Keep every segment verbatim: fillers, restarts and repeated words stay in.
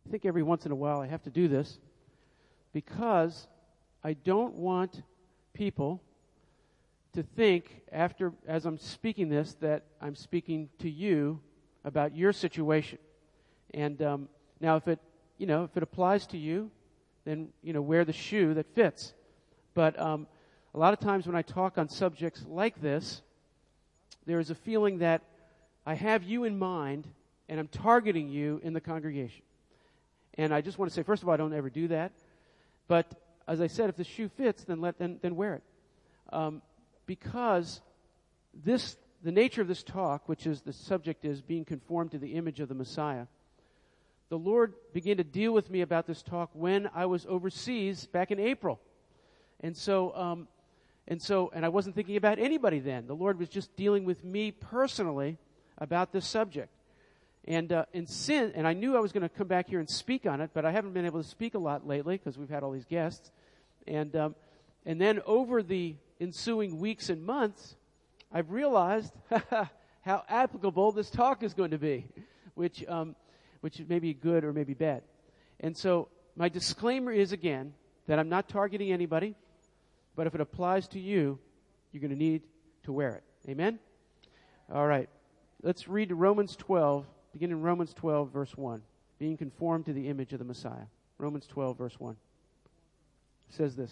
I think every once in a while I have to do this because I don't want people to think after, as I'm speaking this, that I'm speaking to you about your situation. And um, now if it, you know, if it applies to you, then, you know, wear the shoe that fits. But um, a lot of times when I talk on subjects like this, there is a feeling that I have you in mind and I'm targeting you in the congregation. And I just want to say, first of all, I don't ever do that. But as I said, if the shoe fits, then let then, then wear it. Um, because this, the nature of this talk, which is the subject is being conformed to the image of the Messiah, the Lord began to deal with me about this talk when I was overseas back in April. And so, um, and so, and I wasn't thinking about anybody then. The Lord was just dealing with me personally about this subject. And uh, and sin, and I knew I was going to come back here and speak on it, but I haven't been able to speak a lot lately because we've had all these guests. And um, and then over the ensuing weeks and months, I've realized how applicable this talk is going to be, which um, which may be good or may be bad. And so my disclaimer is again that I'm not targeting anybody, but if it applies to you, you're going to need to wear it. Amen? All right. Let's read Romans twelve. Begin in Romans twelve, verse one. Being conformed to the image of the Messiah. Romans twelve, verse one. It says this.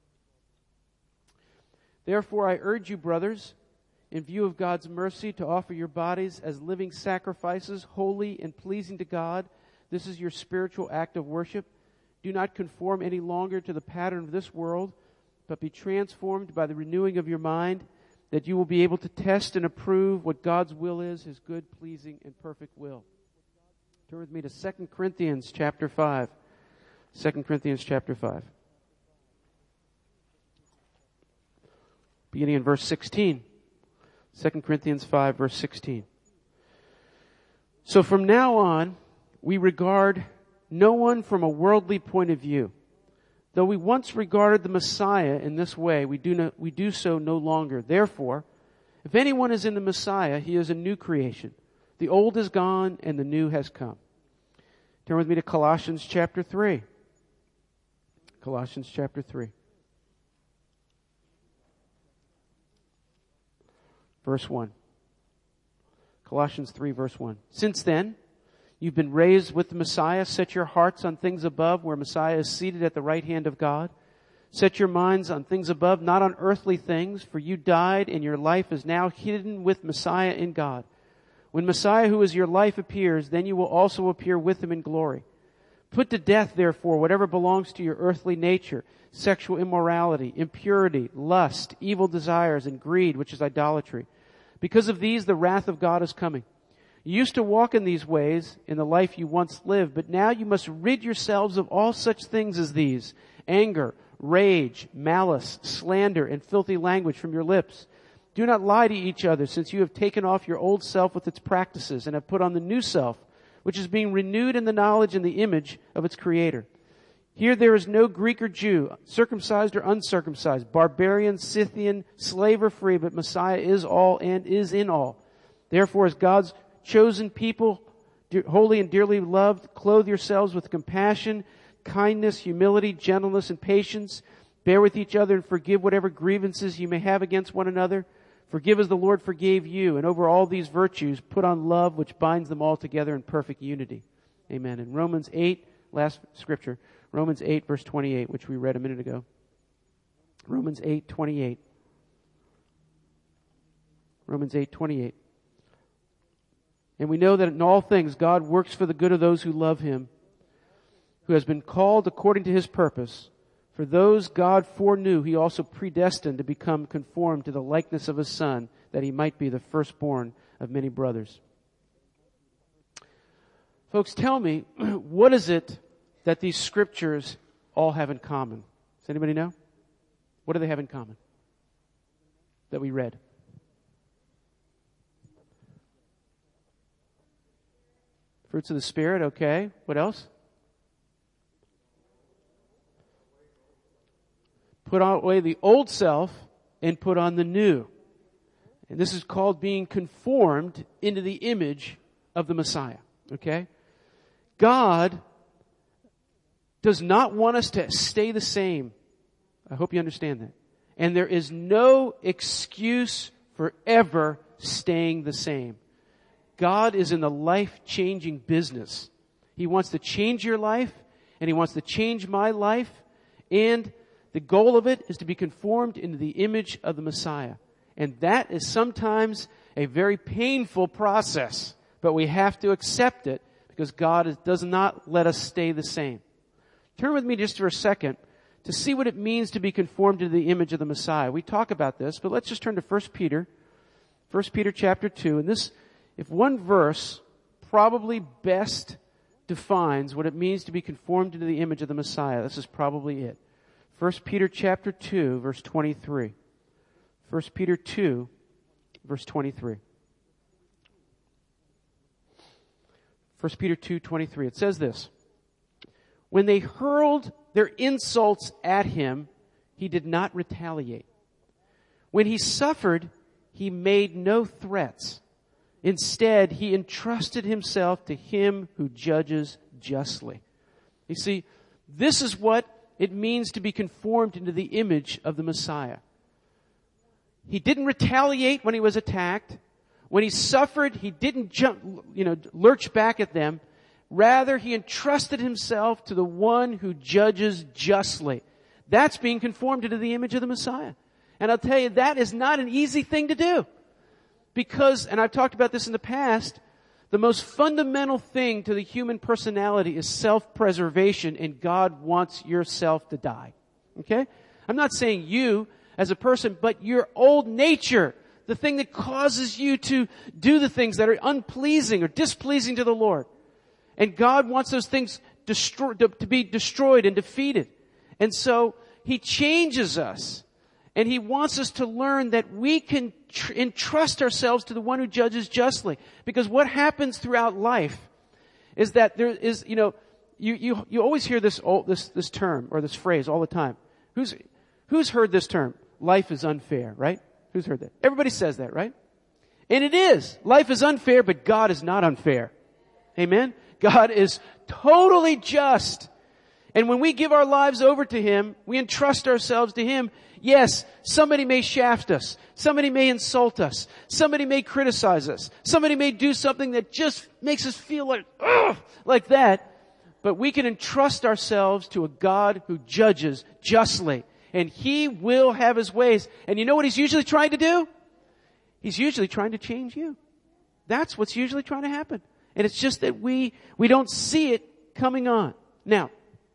Therefore I urge you, brothers, in view of God's mercy, to offer your bodies as living sacrifices, holy and pleasing to God. This is your spiritual act of worship. Do not conform any longer to the pattern of this world, but be transformed by the renewing of your mind, that you will be able to test and approve what God's will is, His good, pleasing, and perfect will. Turn with me to Second Corinthians chapter five. Second Corinthians chapter five. Beginning in verse sixteen. Second Corinthians five, verse sixteen. So from now on, we regard no one from a worldly point of view. Though we once regarded the Messiah in this way, we do no, we do so no longer. Therefore, if anyone is in the Messiah, he is a new creation. The old is gone and the new has come. Turn with me to Colossians chapter three. Colossians chapter three. Verse one. Colossians three, verse one. Since then, you've been raised with the Messiah. Set your hearts on things above, where Messiah is seated at the right hand of God. Set your minds on things above, not on earthly things, for you died, and your life is now hidden with Messiah in God. When Messiah, who is your life, appears, then you will also appear with Him in glory. Put to death, therefore, whatever belongs to your earthly nature: sexual immorality, impurity, lust, evil desires, and greed, which is idolatry. Because of these, the wrath of God is coming. You used to walk in these ways in the life you once lived, but now you must rid yourselves of all such things as these: anger, rage, malice, slander, and filthy language from your lips. Do not lie to each other, since you have taken off your old self with its practices and have put on the new self, which is being renewed in the knowledge and the image of its Creator. Here there is no Greek or Jew, circumcised or uncircumcised, barbarian, Scythian, slave or free, but Messiah is all and is in all. Therefore, as God's chosen people, holy and dearly loved, clothe yourselves with compassion, kindness, humility, gentleness, and patience. Bear with each other and forgive whatever grievances you may have against one another. Forgive as the Lord forgave you. And over all these virtues, put on love, which binds them all together in perfect unity. Amen. In Romans eight, last scripture, Romans eight, verse twenty-eight, which we read a minute ago. Romans eight, twenty-eight. Romans eight, twenty-eight. And we know that in all things God works for the good of those who love Him, who has been called according to His purpose. For those God foreknew, He also predestined to become conformed to the likeness of His Son, that He might be the firstborn of many brothers. Folks, tell me, what is it that these scriptures all have in common? Does anybody know? What do they have in common that we read? Fruits of the Spirit, okay. What else? Put away the old self and put on the new. And this is called being conformed into the image of the Messiah. Okay? God does not want us to stay the same. I hope you understand that. And there is no excuse for ever staying the same. God is in the life-changing business. He wants to change your life, and He wants to change my life, and the goal of it is to be conformed into the image of the Messiah. And that is sometimes a very painful process, but we have to accept it because God is, does not let us stay the same. Turn with me just for a second to see what it means to be conformed to the image of the Messiah. We talk about this, but let's just turn to First Peter. First Peter chapter two. And this, if one verse probably best defines what it means to be conformed to the image of the Messiah, this is probably it. First Peter chapter two, verse twenty-three. First Peter two, verse twenty-three. First Peter two, twenty-three. It says this. When they hurled their insults at him, he did not retaliate. When he suffered, he made no threats. Instead, he entrusted himself to him who judges justly. You see, this is what it means to be conformed into the image of the Messiah. He didn't retaliate when he was attacked. When he suffered, he didn't jump, you know, lurch back at them. Rather, he entrusted himself to the one who judges justly. That's being conformed into the image of the Messiah. And I'll tell you, that is not an easy thing to do. Because, and I've talked about this in the past, the most fundamental thing to the human personality is self-preservation, and God wants yourself to die. Okay? I'm not saying you as a person, but your old nature, the thing that causes you to do the things that are unpleasing or displeasing to the Lord. And God wants those things destroy, to, to be destroyed and defeated. And so He changes us. And He wants us to learn that we can tr- entrust ourselves to the one who judges justly. Because what happens throughout life is that there is, you know, you, you, you always hear this, this, this term or this phrase all the time. Who's, who's heard this term? Life is unfair, right? Who's heard that? Everybody says that, right? And it is. Life is unfair, but God is not unfair. Amen? God is totally just. And when we give our lives over to Him, we entrust ourselves to Him. Yes, somebody may shaft us. Somebody may insult us. Somebody may criticize us. Somebody may do something that just makes us feel like, ugh, like that. But we can entrust ourselves to a God who judges justly. And He will have His ways. And you know what He's usually trying to do? He's usually trying to change you. That's what's usually trying to happen. And it's just that we, we don't see it coming on. Now,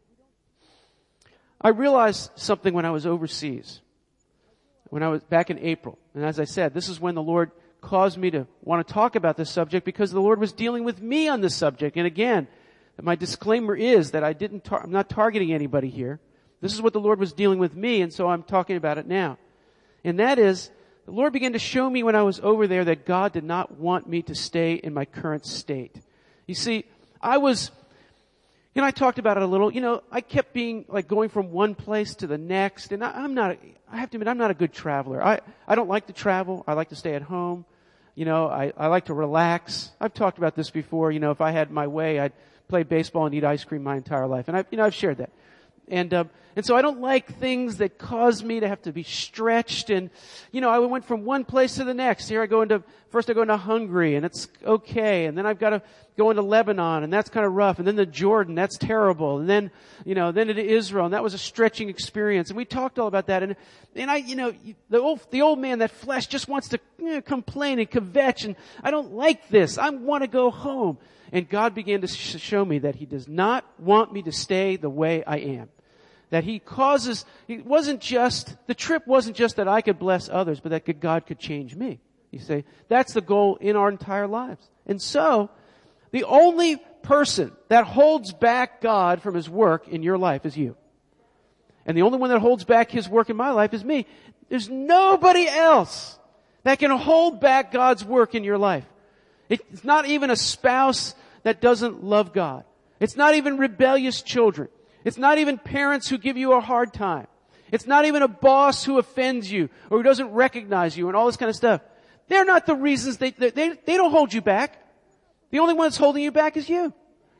I realized something when I was overseas. When I was back in April. And as I said, this is when the Lord caused me to want to talk about this subject because the Lord was dealing with me on this subject. And again, my disclaimer is that I didn't tar- I'm not targeting anybody here. This is what the Lord was dealing with me, and so I'm talking about it now. And that is, the Lord began to show me when I was over there that God did not want me to stay in my current state. You see, I was, you know, I talked about it a little. You know, I kept being like going from one place to the next, and I, I'm not, I have to admit, I'm not a good traveler. I, I don't like to travel. I like to stay at home. You know, I, I like to relax. I've talked about this before. You know, if I had my way, I'd play baseball and eat ice cream my entire life. And I, you know, I've shared that. And, um, and so I don't like things that cause me to have to be stretched. And, you know, I went from one place to the next. Here I go into, first I go into Hungary, and it's okay. And then I've got to go into Lebanon, and that's kind of rough. And then to Jordan, that's terrible. And then, you know, then into Israel, and that was a stretching experience. And we talked all about that. And, and I, you know, the old, the old man, that flesh just wants to, you know, complain and kvetch. And I don't like this. I want to go home. And God began to sh- show me that He does not want me to stay the way I am. That He causes, it wasn't just, the trip wasn't just that I could bless others, but that God could change me. You say, that's the goal in our entire lives. And so, the only person that holds back God from His work in your life is you. And the only one that holds back His work in my life is me. There's nobody else that can hold back God's work in your life. It's not even a spouse that doesn't love God. It's not even rebellious children. It's not even parents who give you a hard time. It's not even a boss who offends you or who doesn't recognize you and all this kind of stuff. They're not the reasons they, they, they don't hold you back. The only one that's holding you back is you.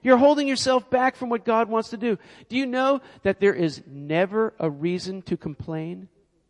You're holding yourself back from what God wants to do. Do you know that there is never a reason to complain?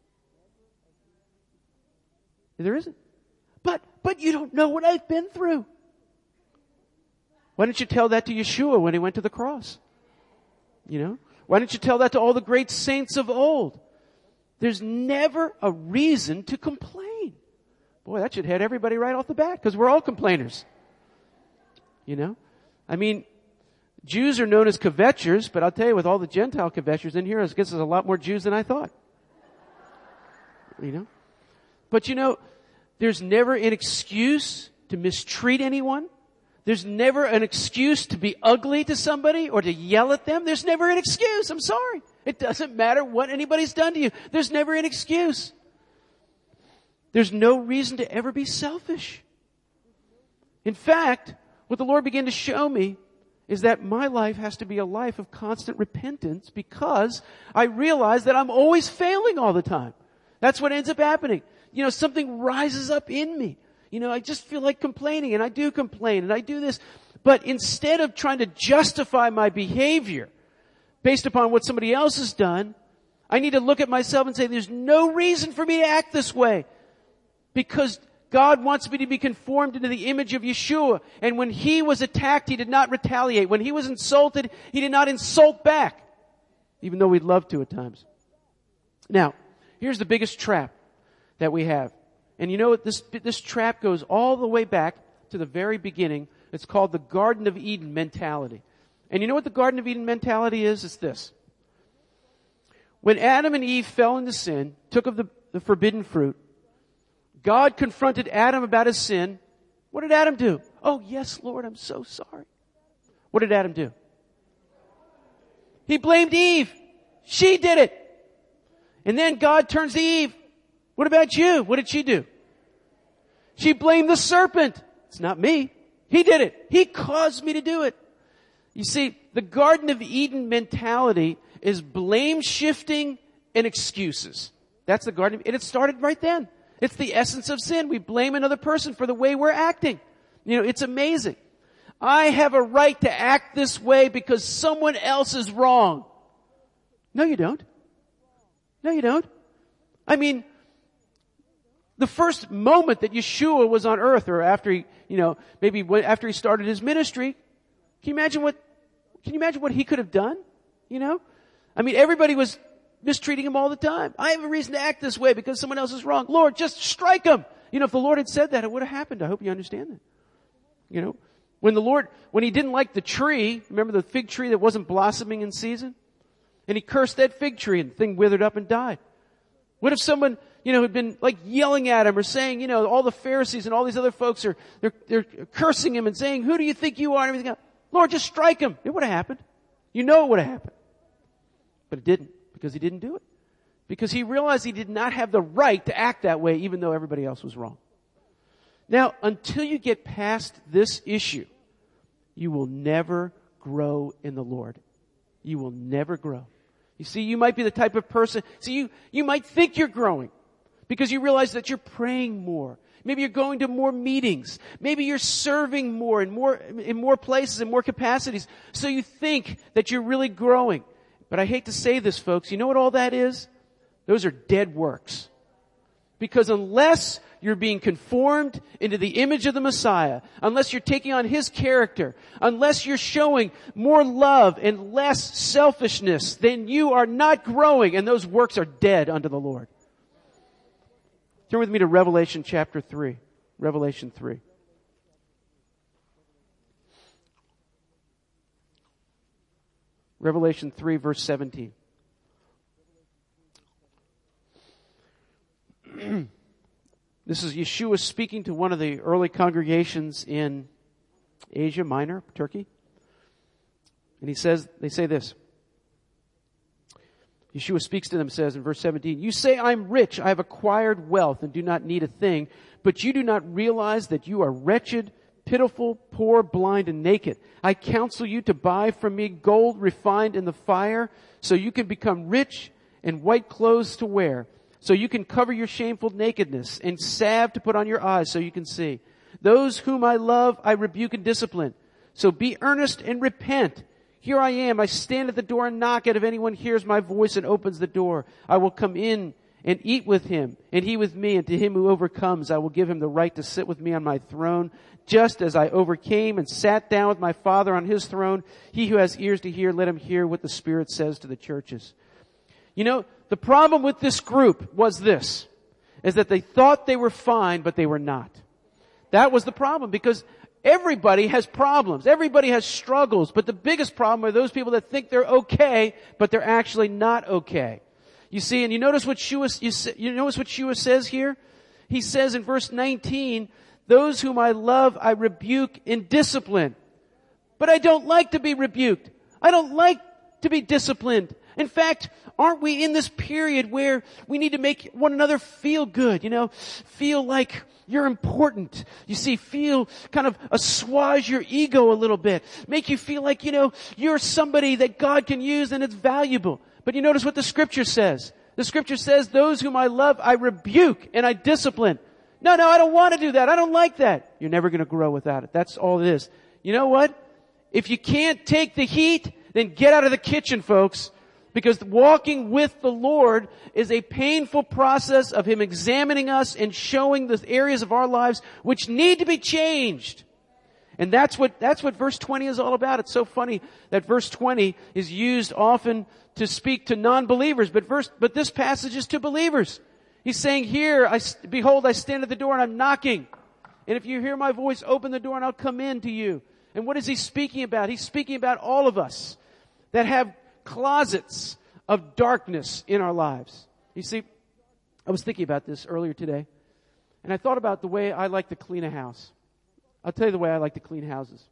There isn't. But, but you don't know what I've been through. Why didn't you tell that to Yeshua when he went to the cross? You know? Why didn't you tell that to all the great saints of old? There's never a reason to complain. Boy, that should head everybody right off the bat, because we're all complainers. You know? I mean, Jews are known as kvetchers, but I'll tell you, with all the Gentile kvetchers in here, I guess there's a lot more Jews than I thought. You know? But you know, there's never an excuse to mistreat anyone. There's never an excuse to be ugly to somebody or to yell at them. There's never an excuse. I'm sorry. It doesn't matter what anybody's done to you. There's never an excuse. There's no reason to ever be selfish. In fact, what the Lord began to show me is that my life has to be a life of constant repentance, because I realize that I'm always failing all the time. That's what ends up happening. You know, something rises up in me. You know, I just feel like complaining, and I do complain, and I do this. But instead of trying to justify my behavior based upon what somebody else has done, I need to look at myself and say, there's no reason for me to act this way, because God wants me to be conformed into the image of Yeshua. And when he was attacked, he did not retaliate. When he was insulted, he did not insult back, even though we'd love to at times. Now, here's the biggest trap that we have. And you know what? This, this trap goes all the way back to the very beginning. It's called the Garden of Eden mentality. And you know what the Garden of Eden mentality is? It's this. When Adam and Eve fell into sin, took of the, the forbidden fruit, God confronted Adam about his sin. What did Adam do? Oh, yes, Lord, I'm so sorry. What did Adam do? He blamed Eve. She did it. And then God turns to Eve. What about you? What did she do? She blamed the serpent. It's not me. He did it. He caused me to do it. You see, the Garden of Eden mentality is blame shifting and excuses. That's the Garden of Eden. And it started right then. It's the essence of sin. We blame another person for the way we're acting. You know, it's amazing. I have a right to act this way because someone else is wrong. No, you don't. No, you don't. I mean, the first moment that Yeshua was on earth, or after he, you know, maybe after he started his ministry, can you imagine what, can you imagine what he could have done? You know? I mean, everybody was mistreating him all the time. I have a reason to act this way because someone else is wrong. Lord, just strike him. You know, if the Lord had said that, it would have happened. I hope you understand that. You know, when the Lord, when he didn't like the tree, remember the fig tree that wasn't blossoming in season? And he cursed that fig tree and the thing withered up and died. What if someone, you know, had been like yelling at him or saying, you know, all the Pharisees and all these other folks are, they're, they're cursing him and saying, who do you think you are? And everything else. Lord, just strike him. It would have happened. You know it would have happened. But it didn't, because he didn't do it. Because he realized he did not have the right to act that way, even though everybody else was wrong. Now, until you get past this issue, you will never grow in the Lord. You will never grow. You see, you might be the type of person, see, you, you might think you're growing because you realize that you're praying more. Maybe you're going to more meetings. Maybe you're serving more in more, in more places, in more capacities. So you think that you're really growing. But I hate to say this, folks. You know what all that is? Those are dead works. Because unless you're being conformed into the image of the Messiah, unless you're taking on his character, unless you're showing more love and less selfishness, then you are not growing, and those works are dead unto the Lord. Turn with me to Revelation chapter three. Revelation three. Revelation three, verse seventeen. This is Yeshua speaking to one of the early congregations in Asia Minor, Turkey. And he says, they say this. Yeshua speaks to them, says in verse seventeen, you say, I'm rich, I have acquired wealth and do not need a thing, but you do not realize that you are wretched, pitiful, poor, blind, and naked. I counsel you to buy from me gold refined in the fire, so you can become rich, and white clothes to wear, so you can cover your shameful nakedness, and salve to put on your eyes so you can see. Those whom I love, I rebuke and discipline. So be earnest and repent. Here I am. I stand at the door and knock, and if anyone hears my voice and opens the door, I will come in and eat with him, and he with me, and to him who overcomes, I will give him the right to sit with me on my throne, just as I overcame and sat down with my Father on his throne. He who has ears to hear, let him hear what the Spirit says to the churches. You know, the problem with this group was this, is that they thought they were fine, but they were not. That was the problem, because everybody has problems. Everybody has struggles. But the biggest problem are those people that think they're okay, but they're actually not okay. You see, and you notice what Shua, you, you notice what Shua says here? He says in verse nineteen, those whom I love, I rebuke in discipline. But I don't like to be rebuked. I don't like to be disciplined. In fact, aren't we in this period where we need to make one another feel good, you know, feel like you're important. You see, feel kind of assuage your ego a little bit. Make you feel like, you know, you're somebody that God can use and it's valuable. But you notice what the scripture says. The scripture says, those whom I love, I rebuke and I discipline. No, no, I don't want to do that. I don't like that. You're never going to grow without it. That's all it is. You know what? If you can't take the heat, then get out of the kitchen, folks. Because walking with the Lord is a painful process of Him examining us and showing the areas of our lives which need to be changed. And that's what, that's what verse twenty is all about. It's so funny that verse twenty is used often to speak to non-believers, but verse, but this passage is to believers. He's saying here, I, behold, I stand at the door and I'm knocking. And if you hear my voice, open the door and I'll come in to you. And what is He speaking about? He's speaking about all of us that have closets of darkness in our lives. You see, I was thinking about this earlier today, and I thought about the way I like to clean a house. I'll tell you the way I like to clean houses.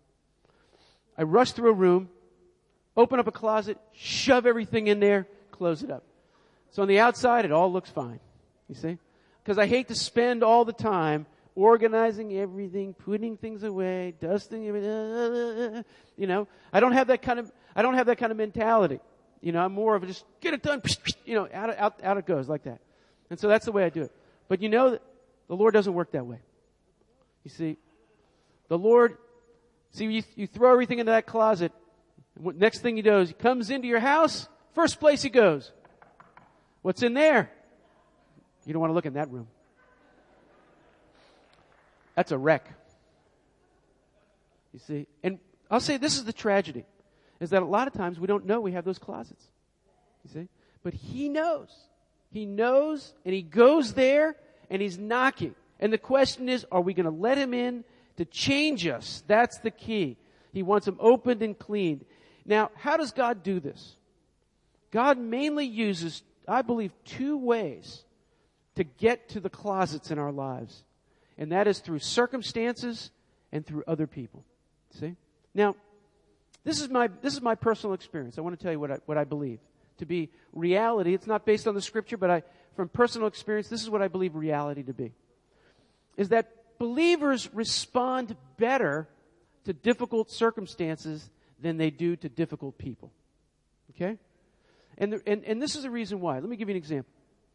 I rush through a room, open up a closet, shove everything in there, close it up. So on the outside, it all looks fine. You see? Because I hate to spend all the time organizing everything, putting things away, dusting everything. You know, I don't have that kind of, I don't have that kind of mentality. You know, I'm more of a just get it done, you know, out, out, out it goes like that. And so that's the way I do it. But you know that the Lord doesn't work that way. You see, the Lord, see, you, you throw everything into that closet. And what, next thing He does, He comes into your house. First place He goes. What's in there? You don't want to look in that room. That's a wreck. You see? And I'll say this is the tragedy, is that a lot of times we don't know we have those closets. You see? But He knows. He knows, and He goes there, and He's knocking. And the question is, are we going to let Him in to change us? That's the key. He wants them opened and cleaned. Now, how does God do this? God mainly uses, I believe, two ways to get to the closets in our lives. And that is through circumstances and through other people. See? Now, this is my this is my personal experience. I want to tell you what I what I believe to be reality. It's not based on the scripture, but I from personal experience, this is what I believe reality to be. Is that believers respond better to difficult circumstances than they do to difficult people. Okay? And, the, and and this is the reason why. Let me give you an example.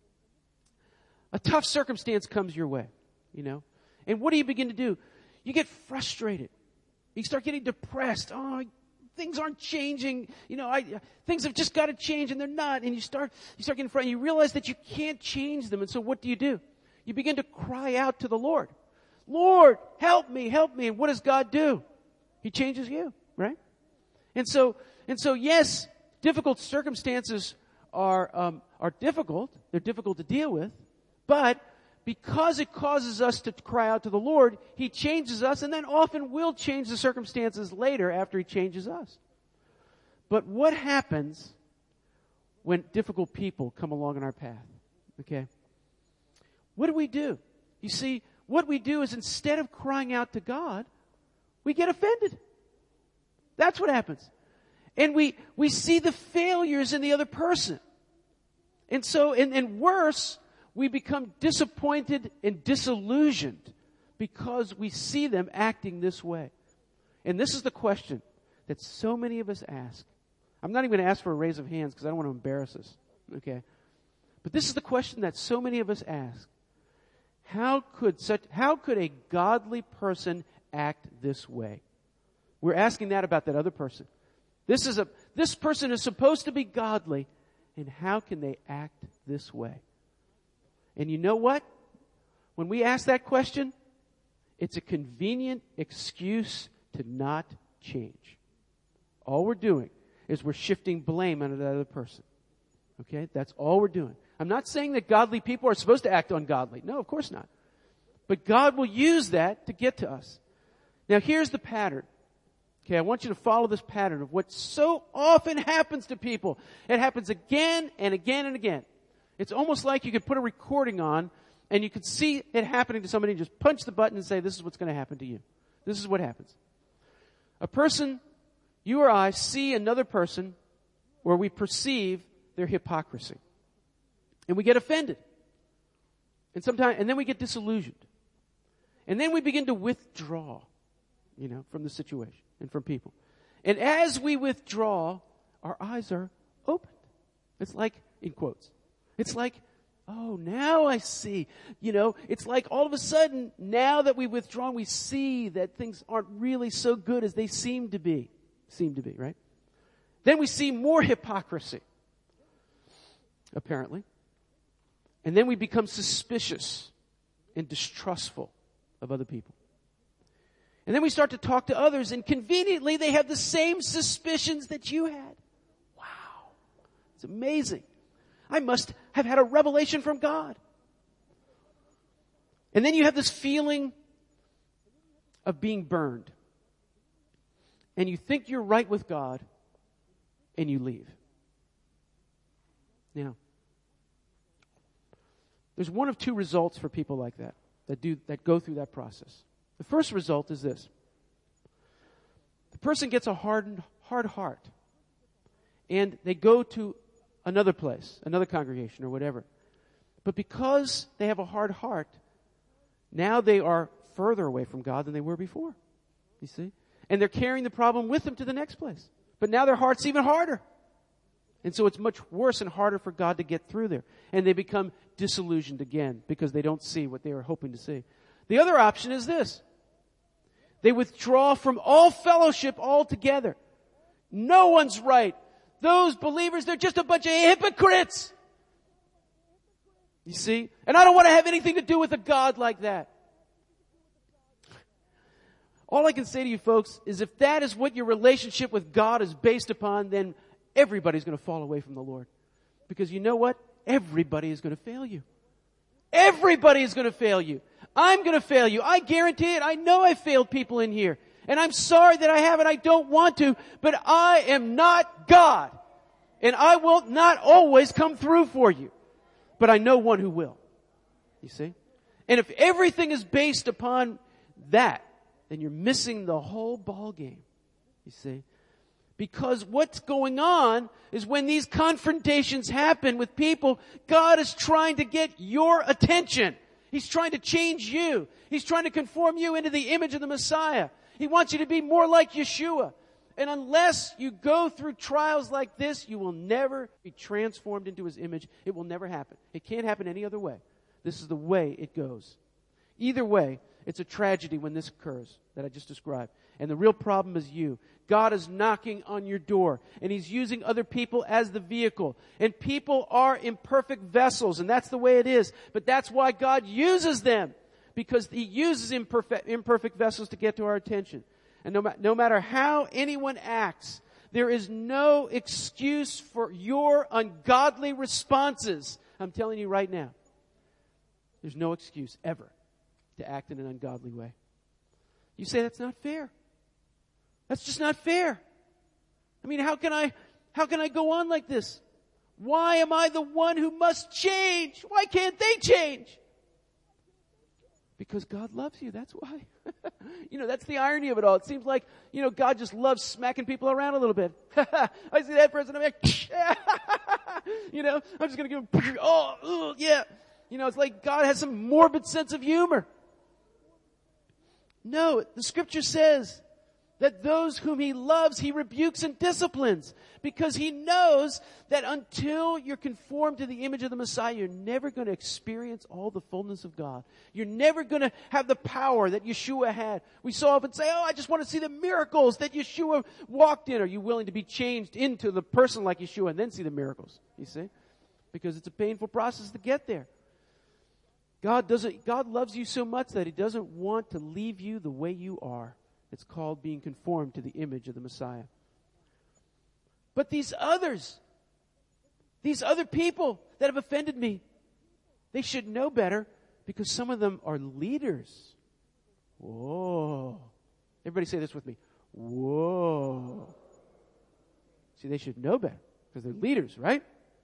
A tough circumstance comes your way, you know. And what do you begin to do? You get frustrated. You start getting depressed. Oh, things aren't changing. You know, I, things have just got to change, and they're not. And you start, you start getting frustrated. You realize that you can't change them. And so what do you do? You begin to cry out to the Lord. Lord, help me, help me. And what does God do? He changes you, right? And so, and so, yes, difficult circumstances are um, are difficult. They're difficult to deal with, but because it causes us to cry out to the Lord, He changes us, and then often will change the circumstances later after He changes us. But what happens when difficult people come along in our path? Okay? What do we do? You see, what we do is instead of crying out to God, we get offended. That's what happens. And we, we see the failures in the other person. And so, and, and worse, we become disappointed and disillusioned because we see them acting this way. And this is the question that so many of us ask. I'm not even going to ask for a raise of hands because I don't want to embarrass us. Okay? But this is the question that so many of us ask. How could such, how could a godly person act this way? We're asking that about that other person. This is a, this person is supposed to be godly, and how can they act this way? And you know what? When we ask that question, it's a convenient excuse to not change. All we're doing is we're shifting blame onto that other person. Okay? That's all we're doing. I'm not saying that godly people are supposed to act ungodly. No, of course not. But God will use that to get to us. Now here's the pattern. Okay, I want you to follow this pattern of what so often happens to people. It happens again and again and again. It's almost like you could put a recording on and you could see it happening to somebody and just punch the button and say, this is what's going to happen to you. This is what happens. A person, you or I, see another person where we perceive their hypocrisy. And we get offended. And sometimes, and then we get disillusioned. And then we begin to withdraw, you know, from the situation and from people. And as we withdraw, our eyes are opened. It's like, in quotes, it's like, oh, now I see. You know, it's like all of a sudden, now that we've withdrawn, we see that things aren't really so good as they seem to be. Seem to be, right? Then we see more hypocrisy, apparently. And then we become suspicious and distrustful of other people. And then we start to talk to others, and conveniently they have the same suspicions that you had. Wow. It's amazing. I must have had a revelation from God. And then you have this feeling of being burned. And you think you're right with God, and you leave. Now, there's one of two results for people like that, that do that go through that process. The first result is this. The person gets a hardened, hard heart, and they go to another place, another congregation or whatever. But because they have a hard heart, now they are further away from God than they were before. You see? And they're carrying the problem with them to the next place. But now their heart's even harder. And so it's much worse and harder for God to get through there. And they become disillusioned again because they don't see what they were hoping to see. The other option is this. They withdraw from all fellowship altogether. No one's right. Those believers, they're just a bunch of hypocrites. You see? And I don't want to have anything to do with a God like that. All I can say to you folks is if that is what your relationship with God is based upon, then everybody's going to fall away from the Lord. Because you know what? Everybody is going to fail you. Everybody is going to fail you. I'm going to fail you. I guarantee it. I know I failed people in here. And I'm sorry that I haven't. I don't want to. But I am not God. And I will not always come through for you. But I know one who will. You see? And if everything is based upon that, then you're missing the whole ball game. You see? Because what's going on is when these confrontations happen with people, God is trying to get your attention. He's trying to change you. He's trying to conform you into the image of the Messiah. He wants you to be more like Yeshua. And unless you go through trials like this, you will never be transformed into His image. It will never happen. It can't happen any other way. This is the way it goes. Either way, it's a tragedy when this occurs that I just described. And the real problem is you. God is knocking on your door, and He's using other people as the vehicle. And people are imperfect vessels, and that's the way it is. But that's why God uses them, because He uses imperfect, imperfect vessels to get to our attention. And no, ma- no matter how anyone acts, there is no excuse for your ungodly responses. I'm telling you right now, there's no excuse ever to act in an ungodly way. You say that's not fair. That's just not fair. I mean, how can I, how can I go on like this? Why am I the one who must change? Why can't they change? Because God loves you, that's why. You know, that's the irony of it all. It seems like, you know, God just loves smacking people around a little bit. I see that person, I'm like, you know, I'm just going to give him, oh, oh, yeah. You know, it's like God has some morbid sense of humor. No, the scripture says that those whom he loves, he rebukes and disciplines. Because he knows that until you're conformed to the image of the Messiah, you're never going to experience all the fullness of God. You're never going to have the power that Yeshua had. We so often say, oh, I just want to see the miracles that Yeshua walked in. Are you willing to be changed into the person like Yeshua and then see the miracles? You see? Because it's a painful process to get there. God doesn't, God loves you so much that he doesn't want to leave you the way you are. It's called being conformed to the image of the Messiah. But these others, these other people that have offended me, they should know better because some of them are leaders. Whoa. Everybody say this with me. Whoa. See, they should know better because they're leaders, right?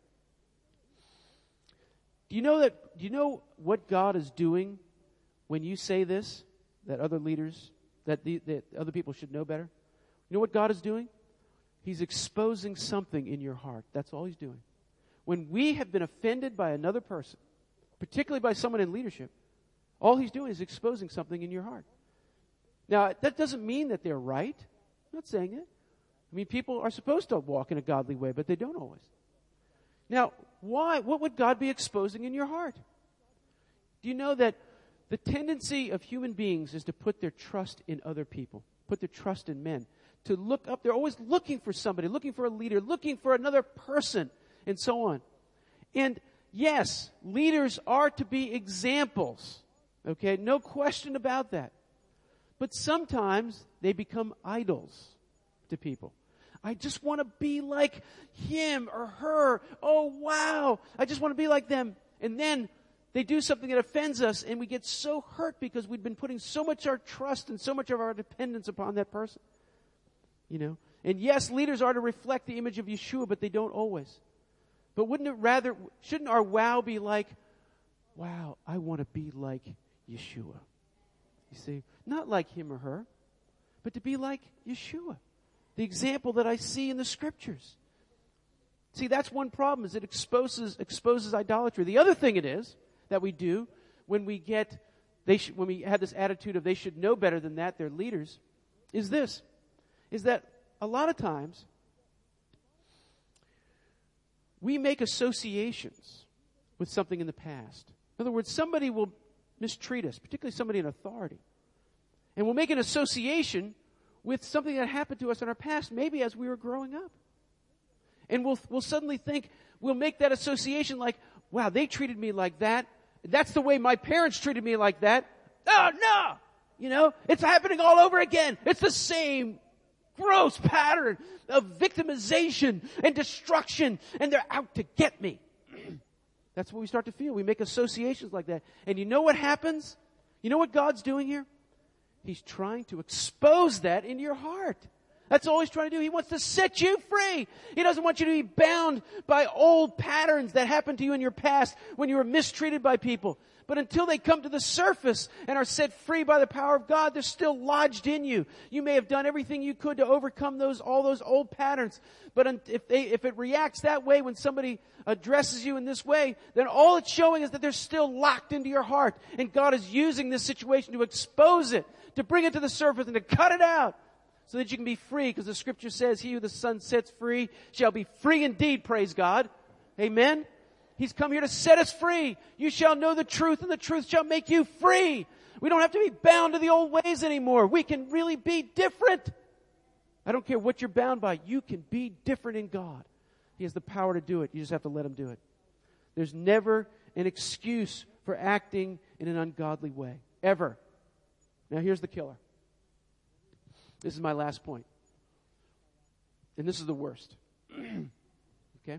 Do you know that, do you know what God is doing when you say this, that other leaders, that, the, that other people should know better? You know what God is doing? He's exposing something in your heart. That's all he's doing. When we have been offended by another person, particularly by someone in leadership, all he's doing is exposing something in your heart. Now, that doesn't mean that they're right. I'm not saying it. I mean, people are supposed to walk in a godly way, but they don't always. Now, why? What would God be exposing in your heart? Do you know that the tendency of human beings is to put their trust in other people, put their trust in men, to look up. They're always looking for somebody, looking for a leader, looking for another person, and so on. And yes, leaders are to be examples. Okay, no question about that. But sometimes they become idols to people. I just want to be like him or her. Oh, wow. I just want to be like them. And then they do something that offends us, and we get so hurt because we've been putting so much our trust and so much of our dependence upon that person. You know? And yes, leaders are to reflect the image of Yeshua, but they don't always. But wouldn't it rather, shouldn't our wow be like, wow, I want to be like Yeshua? You see? Not like him or her, but to be like Yeshua. The example that I see in the scriptures. See, that's one problem, is it exposes exposes idolatry. The other thing it is that we do when we get they should, when we have this attitude of they should know better than that, they're leaders, is this, is that a lot of times we make associations with something in the past. In other words, somebody will mistreat us, particularly somebody in authority. And we'll make an association with something that happened to us in our past, maybe as we were growing up. And we'll we'll suddenly think, we'll make that association like, wow, they treated me like that. That's the way my parents treated me like that. Oh, no! You know, it's happening all over again. It's the same gross pattern of victimization and destruction, and they're out to get me. That's what we start to feel. We make associations like that. And you know what happens? You know what God's doing here? He's trying to expose that in your heart. That's all he's trying to do. He wants to set you free. He doesn't want you to be bound by old patterns that happened to you in your past when you were mistreated by people. But until they come to the surface and are set free by the power of God, they're still lodged in you. You may have done everything you could to overcome those all those old patterns. But if they, if it reacts that way when somebody addresses you in this way, then all it's showing is that they're still locked into your heart. And God is using this situation to expose it, to bring it to the surface and to cut it out so that you can be free, because the scripture says, he who the Son sets free shall be free indeed, praise God. Amen? He's come here to set us free. You shall know the truth, and the truth shall make you free. We don't have to be bound to the old ways anymore. We can really be different. I don't care what you're bound by. You can be different in God. He has the power to do it. You just have to let him do it. There's never an excuse for acting in an ungodly way. Ever. Now here's the killer. This is my last point. And this is the worst. Okay?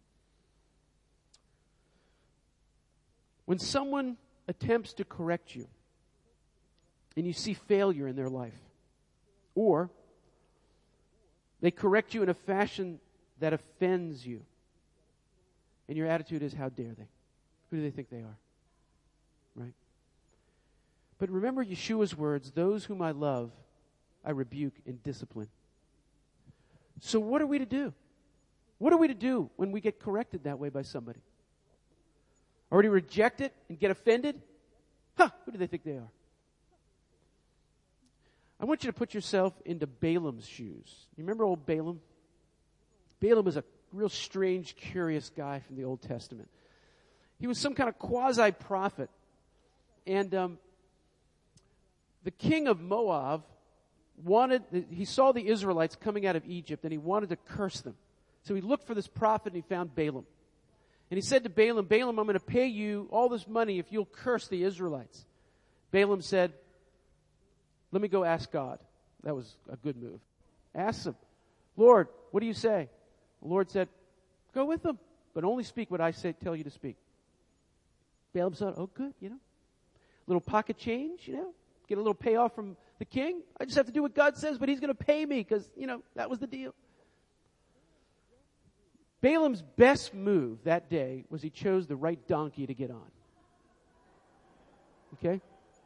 When someone attempts to correct you and you see failure in their life, or they correct you in a fashion that offends you, and your attitude is, how dare they? Who do they think they are? Right? But remember Yeshua's words, those whom I love, I rebuke and discipline. So what are we to do? What are we to do when we get corrected that way by somebody? Are we to reject it and get offended? Huh, who do they think they are? I want you to put yourself into Balaam's shoes. You remember old Balaam? Balaam was a real strange, curious guy from the Old Testament. He was some kind of quasi-prophet. And um, the king of Moab wanted, he saw the Israelites coming out of Egypt, and he wanted to curse them. So he looked for this prophet, and he found Balaam. And he said to Balaam, Balaam, I'm going to pay you all this money if you'll curse the Israelites. Balaam said, let me go ask God. That was a good move. Ask him, Lord, what do you say? The Lord said, go with them, but only speak what I say, tell you to speak. Balaam said, oh, good, you know. Little pocket change, you know. Get a little payoff from the king. I just have to do what God says, but he's going to pay me because, you know, that was the deal. Balaam's best move that day was he chose the right donkey to get on. Okay?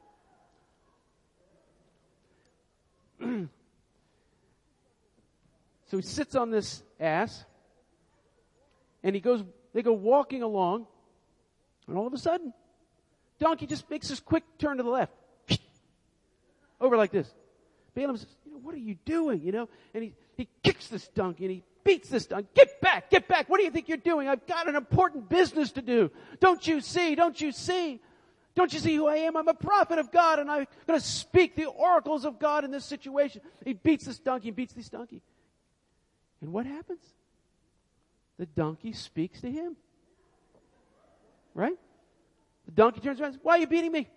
So he sits on this ass, and he goes, they go walking along, and all of a sudden, donkey just makes this quick turn to the left. Over like this. Balaam says, you know, what are you doing? You know, and he, he kicks this donkey, and he beats this donkey. Get back, get back. What do you think you're doing? I've got an important business to do. Don't you see? Don't you see? Don't you see who I am? I'm a prophet of God, and I'm going to speak the oracles of God in this situation. He beats this donkey and beats this donkey. And what happens? The donkey speaks to him. Right? The donkey turns around and says, why are you beating me?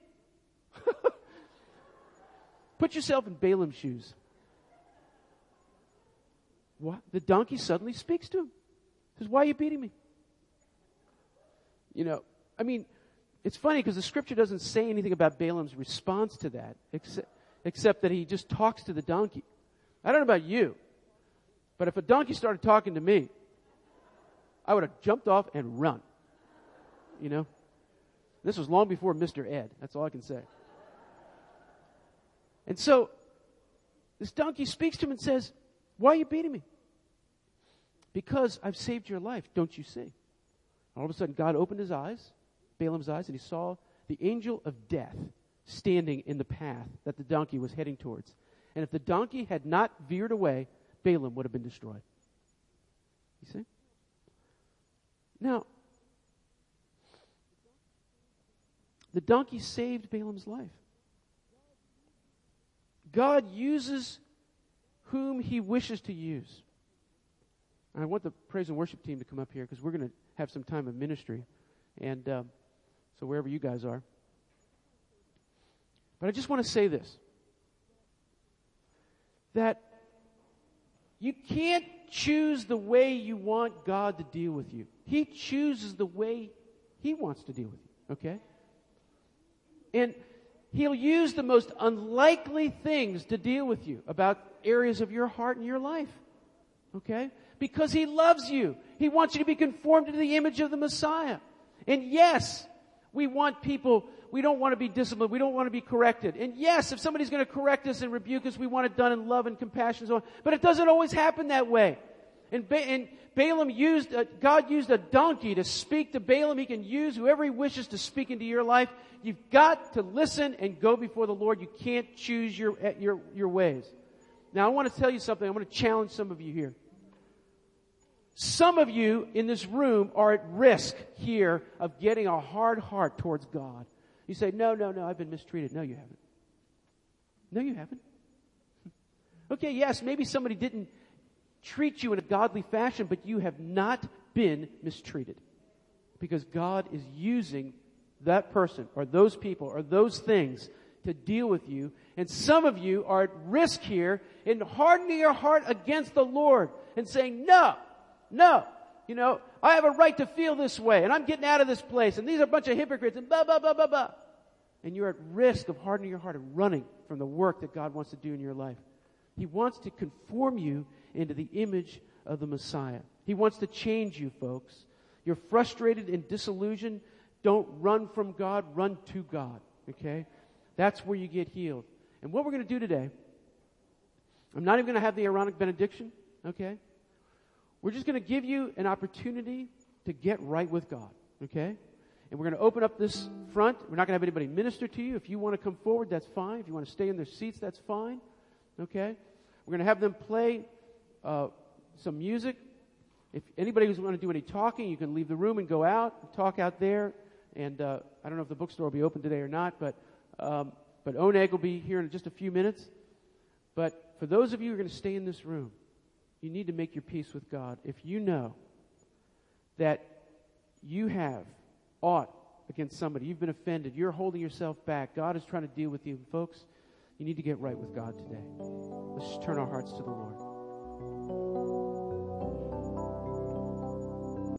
Put yourself in Balaam's shoes. What? The donkey suddenly speaks to him. Says, why are you beating me? You know, I mean, it's funny because the scripture doesn't say anything about Balaam's response to that, except, except that he just talks to the donkey. I don't know about you, but if a donkey started talking to me, I would have jumped off and run. You know? This was long before Mister Ed. That's all I can say. And so, this donkey speaks to him and says, why are you beating me? Because I've saved your life, don't you see? All of a sudden, God opened his eyes, Balaam's eyes, and he saw the angel of death standing in the path that the donkey was heading towards. And if the donkey had not veered away, Balaam would have been destroyed. You see? Now, the donkey saved Balaam's life. God uses whom he wishes to use. I want the praise and worship team to come up here because we're going to have some time of ministry. And um, so wherever you guys are. But I just want to say this. That you can't choose the way you want God to deal with you. He chooses the way he wants to deal with you. Okay? And he'll use the most unlikely things to deal with you about areas of your heart and your life. Okay? Because he loves you. He wants you to be conformed to the image of the Messiah. And yes, we want people, we don't want to be disciplined. We don't want to be corrected. And yes, if somebody's going to correct us and rebuke us, we want it done in love and compassion and so on. But it doesn't always happen that way. And, ba- and Balaam used, a, God used a donkey to speak to Balaam. He can use whoever he wishes to speak into your life. You've got to listen and go before the Lord. You can't choose your, your, your ways. Now, I want to tell you something. I want to challenge some of you here. Some of you in this room are at risk here of getting a hard heart towards God. You say, no, no, no, I've been mistreated. No, you haven't. No, you haven't. Okay, yes, maybe somebody didn't treat you in a godly fashion, but you have not been mistreated. Because God is using that person or those people or those things to deal with you. And some of you are at risk here in hardening your heart against the Lord and saying, no, no, you know, I have a right to feel this way and I'm getting out of this place and these are a bunch of hypocrites and blah, blah, blah, blah, blah. And you're at risk of hardening your heart and running from the work that God wants to do in your life. He wants to conform you into the image of the Messiah. He wants to change you, folks. You're frustrated and disillusioned. Don't run from God, run to God, okay? That's where you get healed. And what we're going to do today, I'm not even going to have the Aaronic benediction, okay? We're just going to give you an opportunity to get right with God, okay? And we're going to open up this front. We're not going to have anybody minister to you. If you want to come forward, that's fine. If you want to stay in their seats, that's fine. Okay? We're going to have them play uh, some music. If anybody who's going to do any talking, you can leave the room and go out and talk out there. And uh, I don't know if the bookstore will be open today or not, but um, but Oneg will be here in just a few minutes. But for those of you who are going to stay in this room, you need to make your peace with God. If you know that you have aught against somebody, you've been offended, you're holding yourself back, God is trying to deal with you. Folks, you need to get right with God today. Let's just turn our hearts to the Lord.